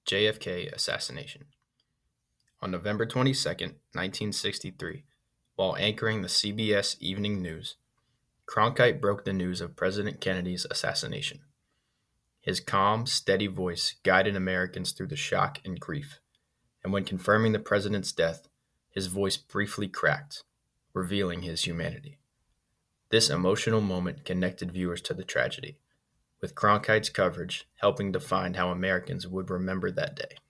JFK assassination. On November 22nd, 1963, while anchoring the CBS Evening News, Cronkite broke the news of President Kennedy's assassination. His calm, steady voice guided Americans through the shock and grief, and when confirming the president's death, his voice briefly cracked, revealing his humanity. This emotional moment connected viewers to the tragedy, with Cronkite's coverage helping define how Americans would remember that day.